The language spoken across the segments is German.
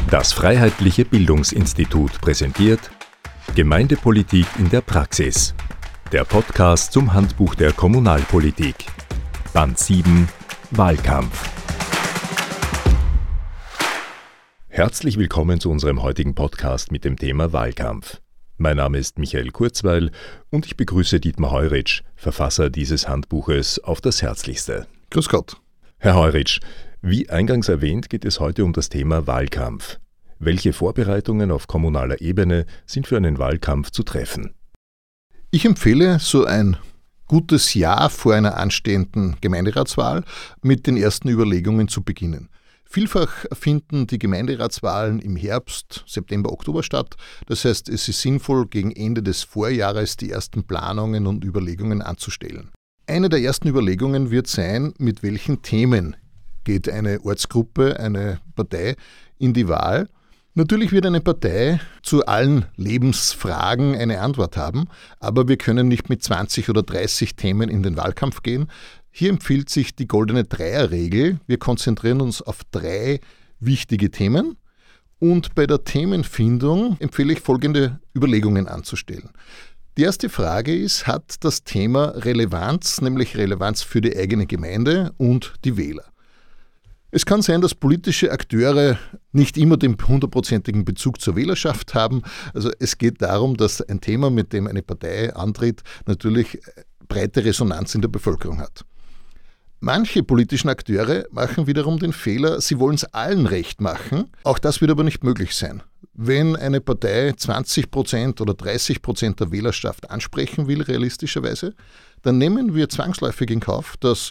Das Freiheitliche Bildungsinstitut präsentiert Gemeindepolitik in der Praxis. Der Podcast zum Handbuch der Kommunalpolitik. Band 7 Wahlkampf. Herzlich willkommen zu unserem heutigen Podcast mit dem Thema Wahlkampf. Mein Name ist Michael Kurzweil und ich begrüße Dietmar Heuritsch, Verfasser dieses Handbuches, auf das Herzlichste. Grüß Gott. Herr Heuritsch, wie eingangs erwähnt, geht es heute um das Thema Wahlkampf. Welche Vorbereitungen auf kommunaler Ebene sind für einen Wahlkampf zu treffen? Ich empfehle so ein gutes Jahr vor einer anstehenden Gemeinderatswahl mit den ersten Überlegungen zu beginnen. Vielfach finden die Gemeinderatswahlen im Herbst, September, Oktober statt. Das heißt, es ist sinnvoll, gegen Ende des Vorjahres die ersten Planungen und Überlegungen anzustellen. Eine der ersten Überlegungen wird sein, mit welchen Themen geht eine Ortsgruppe, eine Partei in die Wahl. Natürlich wird eine Partei zu allen Lebensfragen eine Antwort haben, aber wir können nicht mit 20 oder 30 Themen in den Wahlkampf gehen. Hier empfiehlt sich die goldene Dreierregel. Wir konzentrieren uns auf 3 wichtige Themen und bei der Themenfindung empfehle ich folgende Überlegungen anzustellen. Die erste Frage ist, hat das Thema Relevanz, nämlich Relevanz für die eigene Gemeinde und die Wähler? Es kann sein, dass politische Akteure nicht immer den 100%igen Bezug zur Wählerschaft haben. Also es geht darum, dass ein Thema, mit dem eine Partei antritt, natürlich breite Resonanz in der Bevölkerung hat. Manche politischen Akteure machen wiederum den Fehler, sie wollen es allen recht machen. Auch das wird aber nicht möglich sein. Wenn eine Partei 20% oder 30% der Wählerschaft ansprechen will, realistischerweise, dann nehmen wir zwangsläufig in Kauf, dass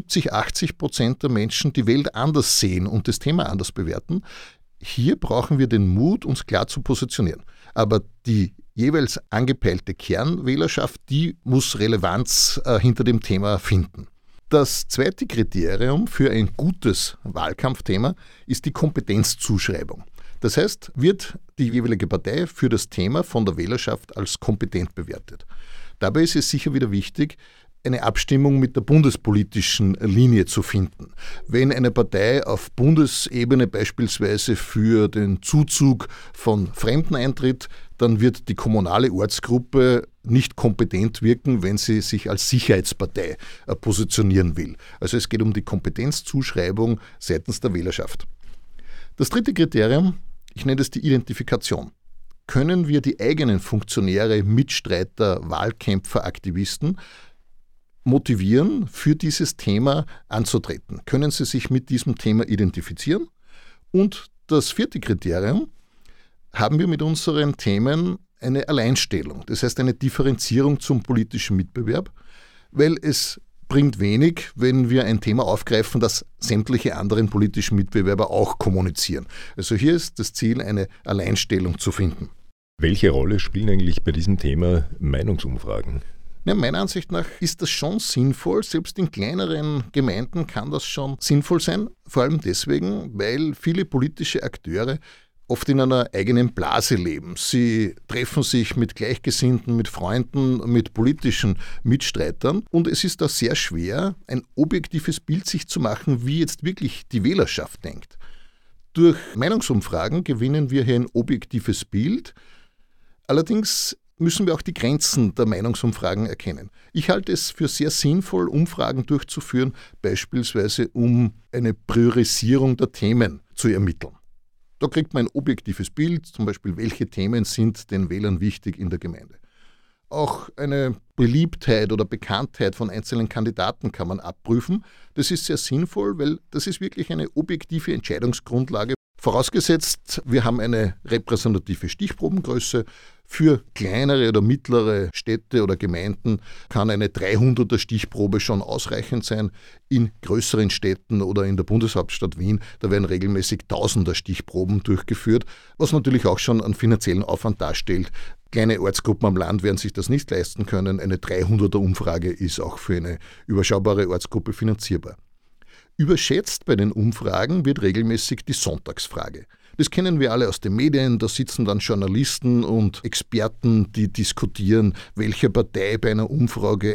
70-80% der Menschen die Welt anders sehen und das Thema anders bewerten. Hier brauchen wir den Mut, uns klar zu positionieren. Aber die jeweils angepeilte Kernwählerschaft, die muss Relevanz hinter dem Thema finden. Das zweite Kriterium für ein gutes Wahlkampfthema ist die Kompetenzzuschreibung. Das heißt, wird die jeweilige Partei für das Thema von der Wählerschaft als kompetent bewertet. Dabei ist es sicher wieder wichtig, eine Abstimmung mit der bundespolitischen Linie zu finden. Wenn eine Partei auf Bundesebene beispielsweise für den Zuzug von Fremden eintritt, dann wird die kommunale Ortsgruppe nicht kompetent wirken, wenn sie sich als Sicherheitspartei positionieren will. Also es geht um die Kompetenzzuschreibung seitens der Wählerschaft. Das dritte Kriterium, ich nenne es die Identifikation. Können wir die eigenen Funktionäre, Mitstreiter, Wahlkämpfer, Aktivisten motivieren, für dieses Thema anzutreten? Können sie sich mit diesem Thema identifizieren? Und das vierte Kriterium, haben wir mit unseren Themen eine Alleinstellung, das heißt eine Differenzierung zum politischen Mitbewerb, weil es bringt wenig, wenn wir ein Thema aufgreifen, das sämtliche anderen politischen Mitbewerber auch kommunizieren. Also hier ist das Ziel, eine Alleinstellung zu finden. Welche Rolle spielen eigentlich bei diesem Thema Meinungsumfragen? Ja, meiner Ansicht nach ist das schon sinnvoll. Selbst in kleineren Gemeinden kann das schon sinnvoll sein. Vor allem deswegen, weil viele politische Akteure oft in einer eigenen Blase leben. Sie treffen sich mit Gleichgesinnten, mit Freunden, mit politischen Mitstreitern. Und es ist da sehr schwer, ein objektives Bild sich zu machen, wie jetzt wirklich die Wählerschaft denkt. Durch Meinungsumfragen gewinnen wir hier ein objektives Bild. Allerdings müssen wir auch die Grenzen der Meinungsumfragen erkennen. Ich halte es für sehr sinnvoll, Umfragen durchzuführen, beispielsweise um eine Priorisierung der Themen zu ermitteln. Da kriegt man ein objektives Bild, zum Beispiel, welche Themen sind den Wählern wichtig in der Gemeinde. Auch eine Beliebtheit oder Bekanntheit von einzelnen Kandidaten kann man abprüfen. Das ist sehr sinnvoll, weil das ist wirklich eine objektive Entscheidungsgrundlage. Vorausgesetzt, wir haben eine repräsentative Stichprobengröße. Für kleinere oder mittlere Städte oder Gemeinden kann eine 300er Stichprobe schon ausreichend sein. In größeren Städten oder in der Bundeshauptstadt Wien, da werden regelmäßig 1000er Stichproben durchgeführt, was natürlich auch schon einen finanziellen Aufwand darstellt. Kleine Ortsgruppen am Land werden sich das nicht leisten können. Eine 300er Umfrage ist auch für eine überschaubare Ortsgruppe finanzierbar. Überschätzt bei den Umfragen wird regelmäßig die Sonntagsfrage. Das kennen wir alle aus den Medien, da sitzen dann Journalisten und Experten, die diskutieren, welche Partei bei einer Umfrage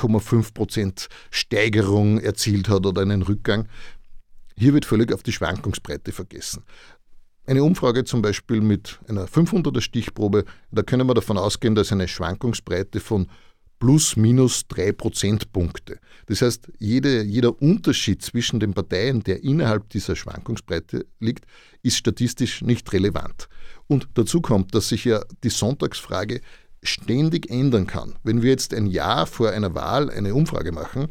1,5% Steigerung erzielt hat oder einen Rückgang. Hier wird völlig auf die Schwankungsbreite vergessen. Eine Umfrage zum Beispiel mit einer 500er Stichprobe, da können wir davon ausgehen, dass eine Schwankungsbreite von plus minus 3 Prozentpunkte. Das heißt, jeder Unterschied zwischen den Parteien, der innerhalb dieser Schwankungsbreite liegt, ist statistisch nicht relevant. Und dazu kommt, dass sich ja die Sonntagsfrage ständig ändern kann. Wenn wir jetzt ein Jahr vor einer Wahl eine Umfrage machen,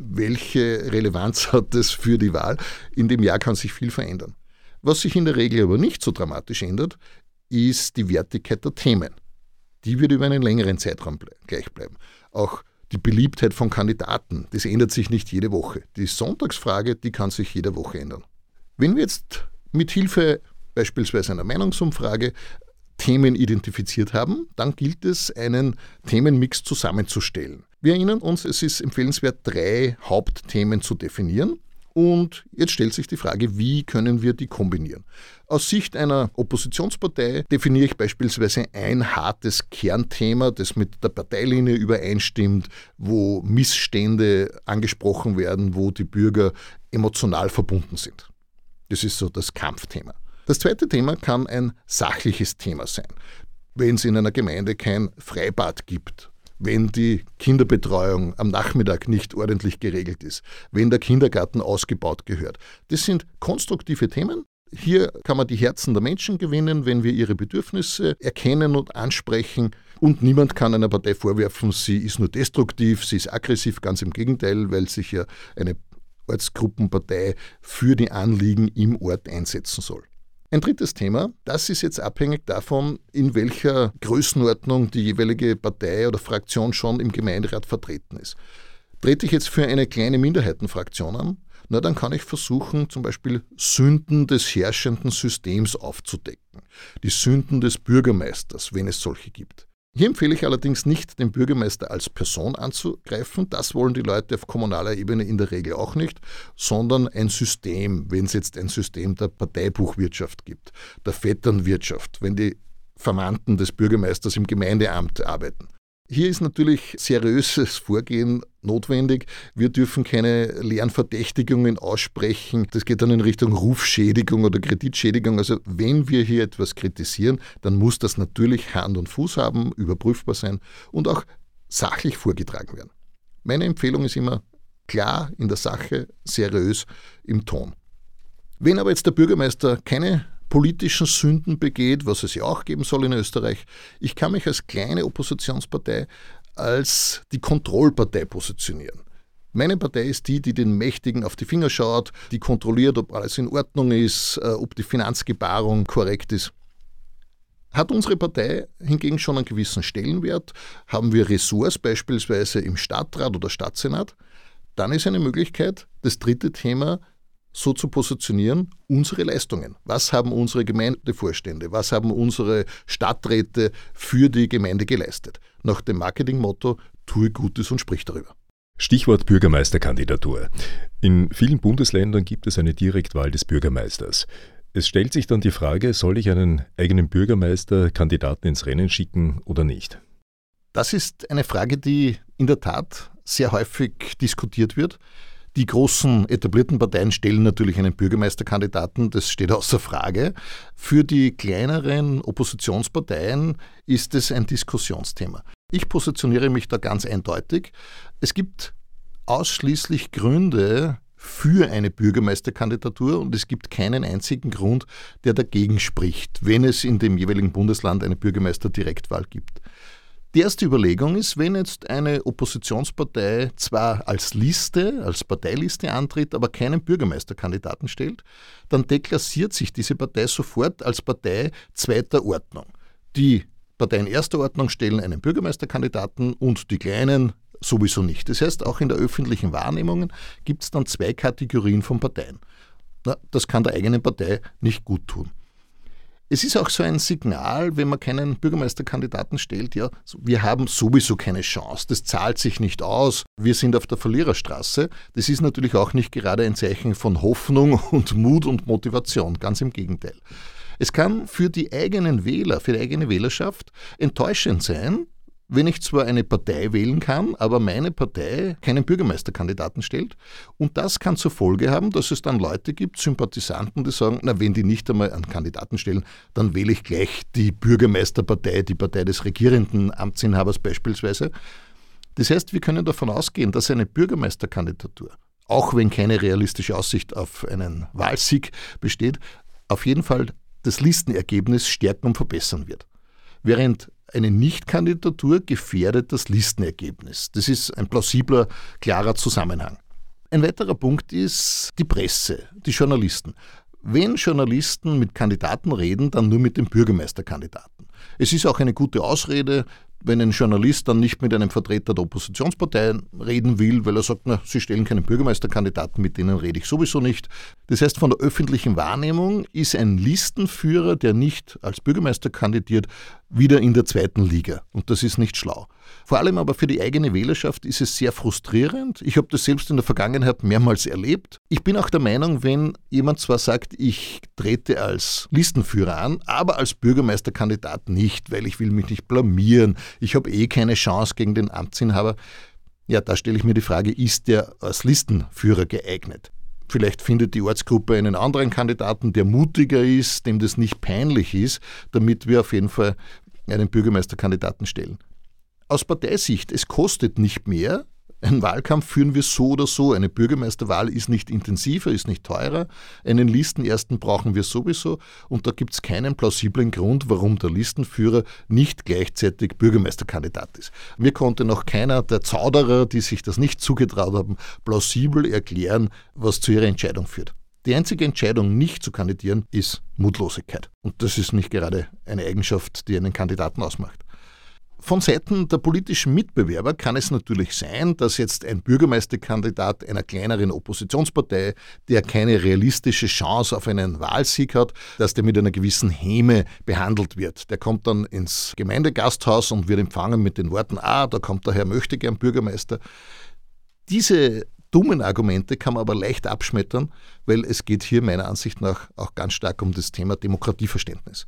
welche Relevanz hat das für die Wahl? In dem Jahr kann sich viel verändern. Was sich in der Regel aber nicht so dramatisch ändert, ist die Wertigkeit der Themen. Die wird über einen längeren Zeitraum gleich bleiben. Auch die Beliebtheit von Kandidaten, das ändert sich nicht jede Woche. Die Sonntagsfrage, die kann sich jede Woche ändern. Wenn wir jetzt mit Hilfe beispielsweise einer Meinungsumfrage Themen identifiziert haben, dann gilt es, einen Themenmix zusammenzustellen. Wir erinnern uns, es ist empfehlenswert, 3 Hauptthemen zu definieren. Und jetzt stellt sich die Frage, wie können wir die kombinieren? Aus Sicht einer Oppositionspartei definiere ich beispielsweise ein hartes Kernthema, das mit der Parteilinie übereinstimmt, wo Missstände angesprochen werden, wo die Bürger emotional verbunden sind. Das ist so das Kampfthema. Das zweite Thema kann ein sachliches Thema sein. Wenn es in einer Gemeinde kein Freibad gibt, wenn die Kinderbetreuung am Nachmittag nicht ordentlich geregelt ist, wenn der Kindergarten ausgebaut gehört. Das sind konstruktive Themen. Hier kann man die Herzen der Menschen gewinnen, wenn wir ihre Bedürfnisse erkennen und ansprechen. Und niemand kann einer Partei vorwerfen, sie ist nur destruktiv, sie ist aggressiv, ganz im Gegenteil, weil sich ja eine Ortsgruppenpartei für die Anliegen im Ort einsetzen soll. Ein drittes Thema, das ist jetzt abhängig davon, in welcher Größenordnung die jeweilige Partei oder Fraktion schon im Gemeinderat vertreten ist. Trete ich jetzt für eine kleine Minderheitenfraktion an, dann kann ich versuchen, zum Beispiel Sünden des herrschenden Systems aufzudecken. Die Sünden des Bürgermeisters, wenn es solche gibt. Hier empfehle ich allerdings nicht, den Bürgermeister als Person anzugreifen. Das wollen die Leute auf kommunaler Ebene in der Regel auch nicht, sondern ein System, wenn es jetzt ein System der Parteibuchwirtschaft gibt, der Vetternwirtschaft, wenn die Verwandten des Bürgermeisters im Gemeindeamt arbeiten. Hier ist natürlich seriöses Vorgehen notwendig. Wir dürfen keine leeren Verdächtigungen aussprechen. Das geht dann in Richtung Rufschädigung oder Kreditschädigung. Also wenn wir hier etwas kritisieren, dann muss das natürlich Hand und Fuß haben, überprüfbar sein und auch sachlich vorgetragen werden. Meine Empfehlung ist immer klar in der Sache, seriös im Ton. Wenn aber jetzt der Bürgermeister keine politischen Sünden begeht, was es ja auch geben soll in Österreich. Ich kann mich als kleine Oppositionspartei als die Kontrollpartei positionieren. Meine Partei ist die den Mächtigen auf die Finger schaut, die kontrolliert, ob alles in Ordnung ist, ob die Finanzgebarung korrekt ist. Hat unsere Partei hingegen schon einen gewissen Stellenwert, haben wir Ressorts beispielsweise im Stadtrat oder Stadtsenat, dann ist eine Möglichkeit, das dritte Thema so zu positionieren, unsere Leistungen. Was haben unsere Gemeindevorstände, was haben unsere Stadträte für die Gemeinde geleistet? Nach dem Marketingmotto, tue Gutes und sprich darüber. Stichwort Bürgermeisterkandidatur. In vielen Bundesländern gibt es eine Direktwahl des Bürgermeisters. Es stellt sich dann die Frage, soll ich einen eigenen Bürgermeisterkandidaten ins Rennen schicken oder nicht? Das ist eine Frage, die in der Tat sehr häufig diskutiert wird. Die großen etablierten Parteien stellen natürlich einen Bürgermeisterkandidaten, das steht außer Frage. Für die kleineren Oppositionsparteien ist es ein Diskussionsthema. Ich positioniere mich da ganz eindeutig. Es gibt ausschließlich Gründe für eine Bürgermeisterkandidatur und es gibt keinen einzigen Grund, der dagegen spricht, wenn es in dem jeweiligen Bundesland eine Bürgermeisterdirektwahl gibt. Die erste Überlegung ist, wenn jetzt eine Oppositionspartei zwar als Parteiliste antritt, aber keinen Bürgermeisterkandidaten stellt, dann deklassiert sich diese Partei sofort als Partei zweiter Ordnung. Die Parteien erster Ordnung stellen einen Bürgermeisterkandidaten und die kleinen sowieso nicht. Das heißt, auch in der öffentlichen Wahrnehmung gibt es dann 2 Kategorien von Parteien. Das kann der eigenen Partei nicht gut tun. Es ist auch so ein Signal, wenn man keinen Bürgermeisterkandidaten stellt, ja, wir haben sowieso keine Chance, das zahlt sich nicht aus, wir sind auf der Verliererstraße. Das ist natürlich auch nicht gerade ein Zeichen von Hoffnung und Mut und Motivation, ganz im Gegenteil. Es kann für die eigenen Wähler, für die eigene Wählerschaft enttäuschend sein, wenn ich zwar eine Partei wählen kann, aber meine Partei keinen Bürgermeisterkandidaten stellt. Und das kann zur Folge haben, dass es dann Leute gibt, Sympathisanten, die sagen, na, wenn die nicht einmal einen Kandidaten stellen, dann wähle ich gleich die Bürgermeisterpartei, die Partei des regierenden Amtsinhabers beispielsweise. Das heißt, wir können davon ausgehen, dass eine Bürgermeisterkandidatur, auch wenn keine realistische Aussicht auf einen Wahlsieg besteht, auf jeden Fall das Listenergebnis stärken und verbessern wird. Während eine Nichtkandidatur gefährdet das Listenergebnis. Das ist ein plausibler, klarer Zusammenhang. Ein weiterer Punkt ist die Presse, die Journalisten. Wenn Journalisten mit Kandidaten reden, dann nur mit dem Bürgermeisterkandidaten. Es ist auch eine gute Ausrede, wenn ein Journalist dann nicht mit einem Vertreter der Oppositionspartei reden will, weil er sagt, na, sie stellen keinen Bürgermeisterkandidaten, mit denen rede ich sowieso nicht. Das heißt, von der öffentlichen Wahrnehmung ist ein Listenführer, der nicht als Bürgermeister kandidiert, wieder in der zweiten Liga. Und das ist nicht schlau. Vor allem aber für die eigene Wählerschaft ist es sehr frustrierend. Ich habe das selbst in der Vergangenheit mehrmals erlebt. Ich bin auch der Meinung, wenn jemand zwar sagt, ich trete als Listenführer an, aber als Bürgermeisterkandidat nicht, weil ich will mich nicht blamieren, ich habe keine Chance gegen den Amtsinhaber. Ja, da stelle ich mir die Frage, ist der als Listenführer geeignet? Vielleicht findet die Ortsgruppe einen anderen Kandidaten, der mutiger ist, dem das nicht peinlich ist, damit wir auf jeden Fall einen Bürgermeisterkandidaten stellen. Aus Parteisicht, es kostet nicht mehr. Einen Wahlkampf führen wir so oder so. Eine Bürgermeisterwahl ist nicht intensiver, ist nicht teurer. Einen Listenersten brauchen wir sowieso. Und da gibt es keinen plausiblen Grund, warum der Listenführer nicht gleichzeitig Bürgermeisterkandidat ist. Mir konnte noch keiner der Zauderer, die sich das nicht zugetraut haben, plausibel erklären, was zu ihrer Entscheidung führt. Die einzige Entscheidung, nicht zu kandidieren, ist Mutlosigkeit. Und das ist nicht gerade eine Eigenschaft, die einen Kandidaten ausmacht. Von Seiten der politischen Mitbewerber kann es natürlich sein, dass jetzt ein Bürgermeisterkandidat einer kleineren Oppositionspartei, der keine realistische Chance auf einen Wahlsieg hat, dass der mit einer gewissen Häme behandelt wird. Der kommt dann ins Gemeindegasthaus und wird empfangen mit den Worten, da kommt der Herr Möchtegern Bürgermeister. Diese dummen Argumente kann man aber leicht abschmettern, weil es geht hier meiner Ansicht nach auch ganz stark um das Thema Demokratieverständnis.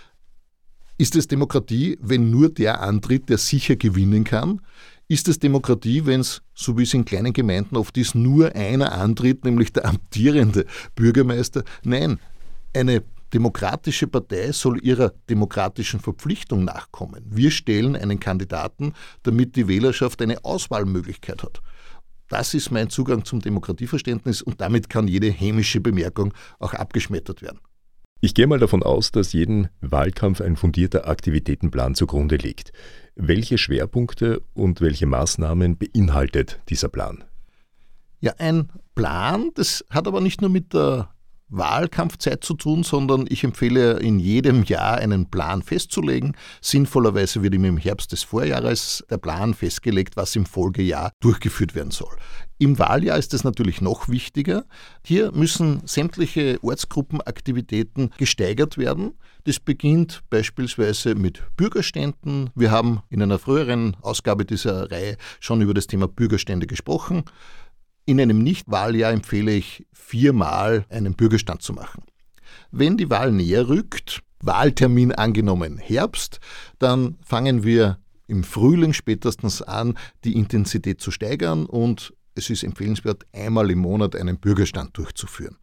Ist es Demokratie, wenn nur der antritt, der sicher gewinnen kann? Ist es Demokratie, wenn es, so wie es in kleinen Gemeinden oft ist, nur einer antritt, nämlich der amtierende Bürgermeister? Nein, eine demokratische Partei soll ihrer demokratischen Verpflichtung nachkommen. Wir stellen einen Kandidaten, damit die Wählerschaft eine Auswahlmöglichkeit hat. Das ist mein Zugang zum Demokratieverständnis und damit kann jede hämische Bemerkung auch abgeschmettert werden. Ich gehe mal davon aus, dass jedem Wahlkampf ein fundierter Aktivitätenplan zugrunde liegt. Welche Schwerpunkte und welche Maßnahmen beinhaltet dieser Plan? Ja, ein Plan, das hat aber nicht nur mit der Wahlkampfzeit zu tun, sondern ich empfehle in jedem Jahr einen Plan festzulegen. Sinnvollerweise wird im Herbst des Vorjahres der Plan festgelegt, was im Folgejahr durchgeführt werden soll. Im Wahljahr ist es natürlich noch wichtiger. Hier müssen sämtliche Ortsgruppenaktivitäten gesteigert werden. Das beginnt beispielsweise mit Bürgerständen. Wir haben in einer früheren Ausgabe dieser Reihe schon über das Thema Bürgerstände gesprochen. In einem Nicht-Wahljahr empfehle ich 4-mal einen Bürgerstand zu machen. Wenn die Wahl näher rückt, Wahltermin angenommen Herbst, dann fangen wir im Frühling spätestens an, die Intensität zu steigern und es ist empfehlenswert, einmal im Monat einen Bürgerstand durchzuführen.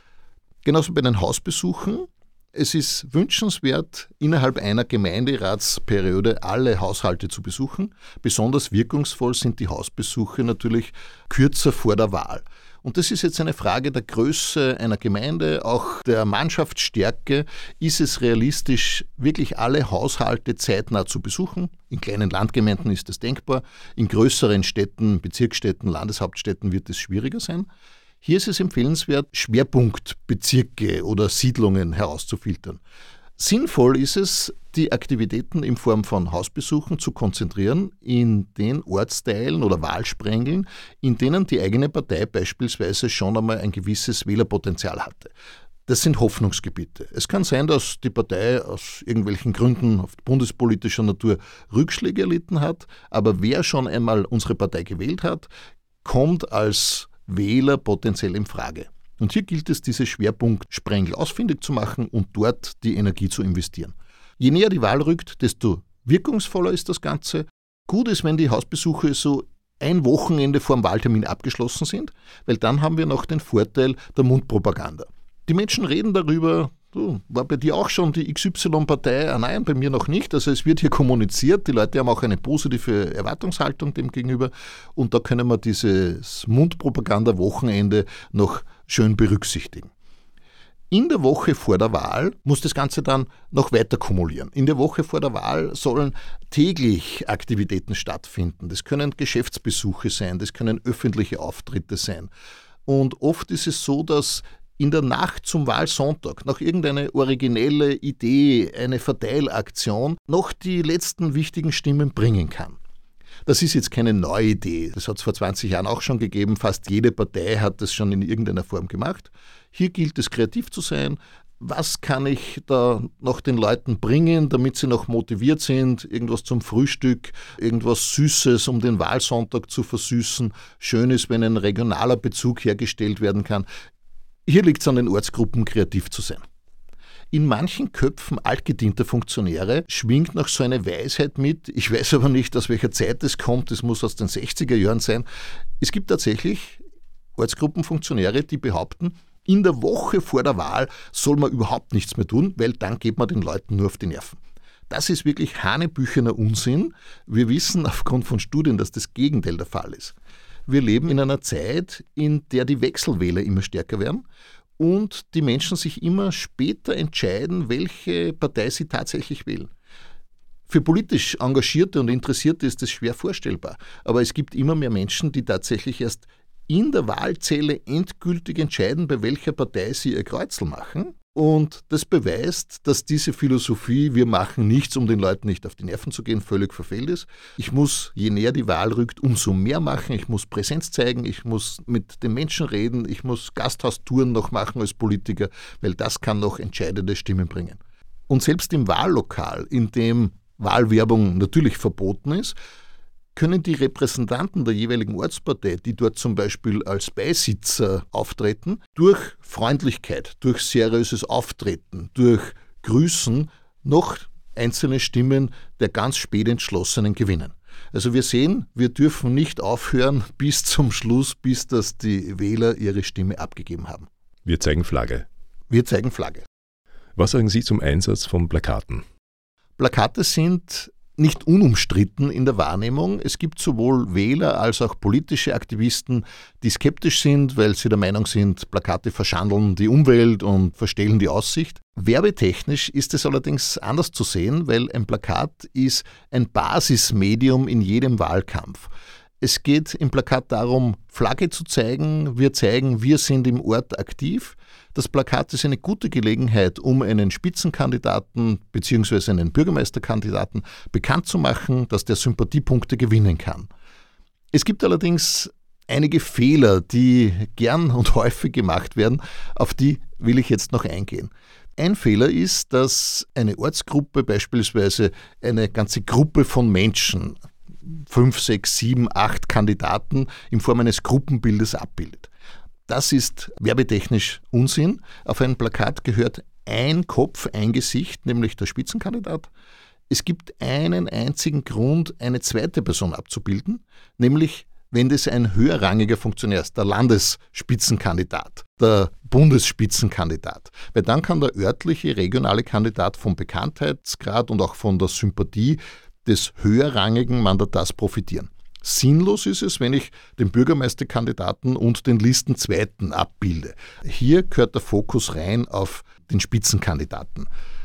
Genauso bei den Hausbesuchen. Es ist wünschenswert, innerhalb einer Gemeinderatsperiode alle Haushalte zu besuchen. Besonders wirkungsvoll sind die Hausbesuche natürlich kürzer vor der Wahl. Und das ist jetzt eine Frage der Größe einer Gemeinde, auch der Mannschaftsstärke. Ist es realistisch, wirklich alle Haushalte zeitnah zu besuchen? In kleinen Landgemeinden ist das denkbar. In größeren Städten, Bezirksstädten, Landeshauptstädten wird es schwieriger sein. Hier ist es empfehlenswert, Schwerpunktbezirke oder Siedlungen herauszufiltern. Sinnvoll ist es, die Aktivitäten in Form von Hausbesuchen zu konzentrieren in den Ortsteilen oder Wahlsprengeln, in denen die eigene Partei beispielsweise schon einmal ein gewisses Wählerpotenzial hatte. Das sind Hoffnungsgebiete. Es kann sein, dass die Partei aus irgendwelchen Gründen auf bundespolitischer Natur Rückschläge erlitten hat, aber wer schon einmal unsere Partei gewählt hat, kommt als Wähler potenziell in Frage. Und hier gilt es, diese Schwerpunktsprengel ausfindig zu machen und dort die Energie zu investieren. Je näher die Wahl rückt, desto wirkungsvoller ist das Ganze Gut ist, wenn die Hausbesuche so ein Wochenende vor dem Wahltermin abgeschlossen sind, weil dann haben wir noch den Vorteil der Mundpropaganda. Die Menschen reden darüber, war bei dir auch schon die XY-Partei? Nein, bei mir noch nicht. Also es wird hier kommuniziert, die Leute haben auch eine positive Erwartungshaltung dem gegenüber und da können wir dieses Mundpropaganda-Wochenende noch schön berücksichtigen. In der Woche vor der Wahl muss das Ganze dann noch weiter kumulieren. In der Woche vor der Wahl sollen täglich Aktivitäten stattfinden. Das können Geschäftsbesuche sein, das können öffentliche Auftritte sein. Und oft ist es so, dass in der Nacht zum Wahlsonntag noch irgendeine originelle Idee, eine Verteilaktion noch die letzten wichtigen Stimmen bringen kann. Das ist jetzt keine neue Idee. Das hat es vor 20 Jahren auch schon gegeben. Fast jede Partei hat das schon in irgendeiner Form gemacht. Hier gilt es, kreativ zu sein. Was kann ich da noch den Leuten bringen, damit sie noch motiviert sind? Irgendwas zum Frühstück, irgendwas Süßes, um den Wahlsonntag zu versüßen. Schön ist, wenn ein regionaler Bezug hergestellt werden kann. Hier liegt es an den Ortsgruppen, kreativ zu sein. In manchen Köpfen altgedienter Funktionäre schwingt noch so eine Weisheit mit. Ich weiß aber nicht, aus welcher Zeit es kommt. Es muss aus den 60er Jahren sein. Es gibt tatsächlich Ortsgruppenfunktionäre, die behaupten, in der Woche vor der Wahl soll man überhaupt nichts mehr tun, weil dann geht man den Leuten nur auf die Nerven. Das ist wirklich hanebüchener Unsinn. Wir wissen aufgrund von Studien, dass das Gegenteil der Fall ist. Wir leben in einer Zeit, in der die Wechselwähler immer stärker werden und die Menschen sich immer später entscheiden, welche Partei sie tatsächlich wählen. Für politisch Engagierte und Interessierte ist das schwer vorstellbar, aber es gibt immer mehr Menschen, die tatsächlich erst in der Wahlzelle endgültig entscheiden, bei welcher Partei sie ihr Kreuzel machen. Und das beweist, dass diese Philosophie, wir machen nichts, um den Leuten nicht auf die Nerven zu gehen, völlig verfehlt ist. Ich muss, je näher die Wahl rückt, umso mehr machen. Ich muss Präsenz zeigen, ich muss mit den Menschen reden, ich muss Gasthaustouren noch machen als Politiker, weil das kann noch entscheidende Stimmen bringen. Und selbst im Wahllokal, in dem Wahlwerbung natürlich verboten ist, können die Repräsentanten der jeweiligen Ortspartei, die dort zum Beispiel als Beisitzer auftreten, durch Freundlichkeit, durch seriöses Auftreten, durch Grüßen noch einzelne Stimmen der ganz spät Entschlossenen gewinnen. Also wir sehen, wir dürfen nicht aufhören bis zum Schluss, bis dass die Wähler ihre Stimme abgegeben haben. Wir zeigen Flagge. Wir zeigen Flagge. Was sagen Sie zum Einsatz von Plakaten? Plakate sind nicht unumstritten in der Wahrnehmung. Es gibt sowohl Wähler als auch politische Aktivisten, die skeptisch sind, weil sie der Meinung sind, Plakate verschandeln die Umwelt und verstellen die Aussicht. Werbetechnisch ist es allerdings anders zu sehen, weil ein Plakat ist ein Basismedium in jedem Wahlkampf. Es geht im Plakat darum, Flagge zu zeigen. Wir zeigen, wir sind im Ort aktiv. Das Plakat ist eine gute Gelegenheit, um einen Spitzenkandidaten bzw. einen Bürgermeisterkandidaten bekannt zu machen, dass der Sympathiepunkte gewinnen kann. Es gibt allerdings einige Fehler, die gern und häufig gemacht werden, auf die will ich jetzt noch eingehen. Ein Fehler ist, dass eine Ortsgruppe beispielsweise eine ganze Gruppe von Menschen, 5, 6, 7, 8 Kandidaten in Form eines Gruppenbildes abbildet. Das ist werbetechnisch Unsinn. Auf ein Plakat gehört ein Kopf, ein Gesicht, nämlich der Spitzenkandidat. Es gibt einen einzigen Grund, eine zweite Person abzubilden, nämlich wenn das ein höherrangiger Funktionär ist, der Landesspitzenkandidat, der Bundesspitzenkandidat. Weil dann kann der örtliche, regionale Kandidat vom Bekanntheitsgrad und auch von der Sympathie des höherrangigen Mandatars profitieren. Sinnlos ist es, wenn ich den Bürgermeisterkandidaten und den Listenzweiten abbilde. Hier gehört der Fokus rein auf den Spitzenkandidaten.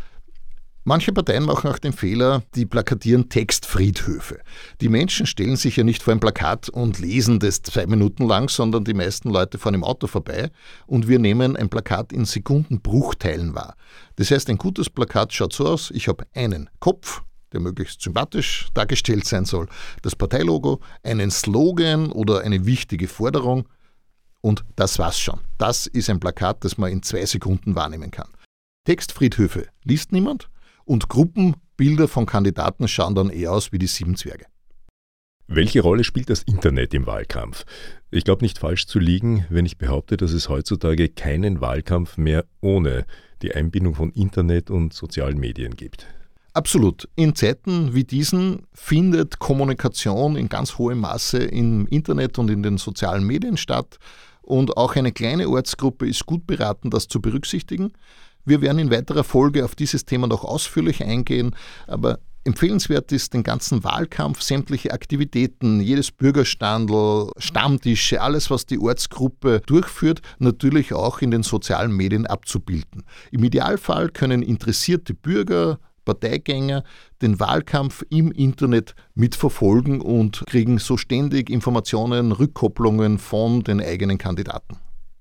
Manche Parteien machen auch den Fehler, die plakatieren Textfriedhöfe. Die Menschen stellen sich ja nicht vor ein Plakat und lesen das 2 Minuten lang, sondern die meisten Leute fahren im Auto vorbei und wir nehmen ein Plakat in Sekundenbruchteilen wahr. Das heißt, ein gutes Plakat schaut so aus, ich habe einen Kopf, der möglichst sympathisch dargestellt sein soll, das Parteilogo, einen Slogan oder eine wichtige Forderung und das war's schon. Das ist ein Plakat, das man in 2 Sekunden wahrnehmen kann. Textfriedhöfe liest niemand und Gruppenbilder von Kandidaten schauen dann eher aus wie die 7 Zwerge. Welche Rolle spielt das Internet im Wahlkampf? Ich glaube nicht falsch zu liegen, wenn ich behaupte, dass es heutzutage keinen Wahlkampf mehr ohne die Einbindung von Internet und sozialen Medien gibt. Absolut. In Zeiten wie diesen findet Kommunikation in ganz hohem Maße im Internet und in den sozialen Medien statt. Und auch eine kleine Ortsgruppe ist gut beraten, das zu berücksichtigen. Wir werden in weiterer Folge auf dieses Thema noch ausführlich eingehen, aber empfehlenswert ist, den ganzen Wahlkampf, sämtliche Aktivitäten, jedes Bürgerstandl, Stammtische, alles, was die Ortsgruppe durchführt, natürlich auch in den sozialen Medien abzubilden. Im Idealfall können interessierte Bürger, Parteigänger den Wahlkampf im Internet mitverfolgen und kriegen so ständig Informationen, Rückkopplungen von den eigenen Kandidaten.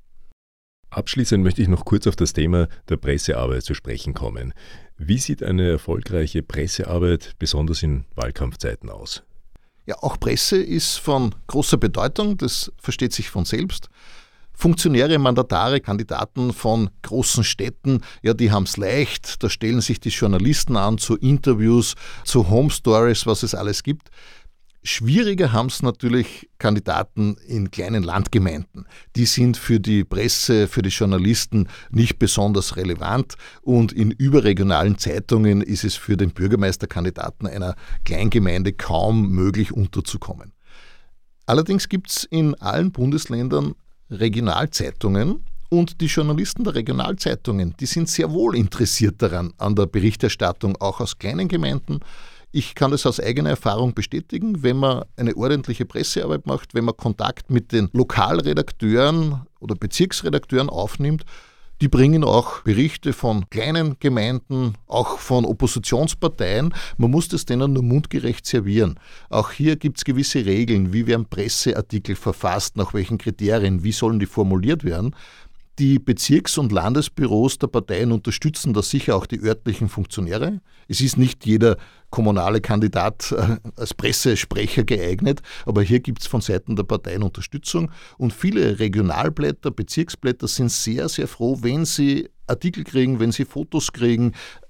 Abschließend möchte ich noch kurz auf das Thema der Pressearbeit zu sprechen kommen. Wie sieht eine erfolgreiche Pressearbeit besonders in Wahlkampfzeiten aus? Ja, auch Presse ist von großer Bedeutung, das versteht sich von selbst. Funktionäre, Mandatare, Kandidaten von großen Städten, ja, die haben es leicht, da stellen sich die Journalisten an zu Interviews, zu Home Stories, was es alles gibt. Schwieriger haben es natürlich Kandidaten in kleinen Landgemeinden. Die sind für die Presse, für die Journalisten nicht besonders relevant und in überregionalen Zeitungen ist es für den Bürgermeisterkandidaten einer Kleingemeinde kaum möglich unterzukommen. Allerdings gibt es in allen Bundesländern Regionalzeitungen und die Journalisten der Regionalzeitungen, die sind sehr wohl interessiert daran, an der Berichterstattung auch aus kleinen Gemeinden. Ich kann das aus eigener Erfahrung bestätigen, wenn man eine ordentliche Pressearbeit macht, wenn man Kontakt mit den Lokalredakteuren oder Bezirksredakteuren aufnimmt, die bringen auch Berichte von kleinen Gemeinden, auch von Oppositionsparteien. Man muss das denen nur mundgerecht servieren. Auch hier gibt es gewisse Regeln. Wie werden Presseartikel verfasst? Nach welchen Kriterien? Wie sollen die formuliert werden? Die Bezirks- und Landesbüros der Parteien unterstützen da sicher auch die örtlichen Funktionäre. Es ist nicht jeder kommunale Kandidat als Pressesprecher geeignet, aber hier gibt es von Seiten der Parteien Unterstützung und viele Regionalblätter, Bezirksblätter sind sehr, sehr froh, wenn sie Artikel kriegen, wenn sie Fotos kriegen,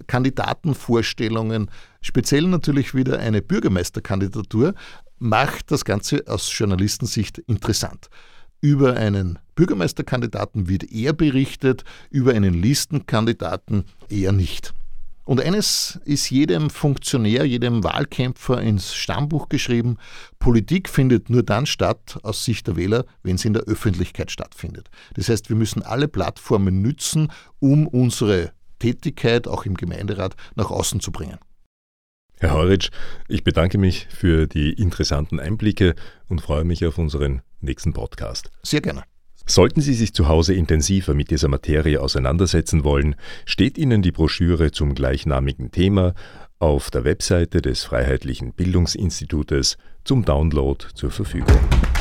Kandidatenvorstellungen. Speziell natürlich wieder eine Bürgermeisterkandidatur macht das Ganze aus Journalistensicht interessant. Über einen Bürgermeisterkandidaten wird eher berichtet, über einen Listenkandidaten eher nicht. Und eines ist jedem Funktionär, jedem Wahlkämpfer ins Stammbuch geschrieben: Politik findet nur dann statt, aus Sicht der Wähler, wenn sie in der Öffentlichkeit stattfindet. Das heißt, wir müssen alle Plattformen nützen, um unsere Tätigkeit auch im Gemeinderat nach außen zu bringen. Herr Heuritsch, ich bedanke mich für die interessanten Einblicke und freue mich auf unseren nächsten Podcast. Sehr gerne. Sollten Sie sich zu Hause intensiver mit dieser Materie auseinandersetzen wollen, steht Ihnen die Broschüre zum gleichnamigen Thema auf der Webseite des Freiheitlichen Bildungsinstitutes zum Download zur Verfügung.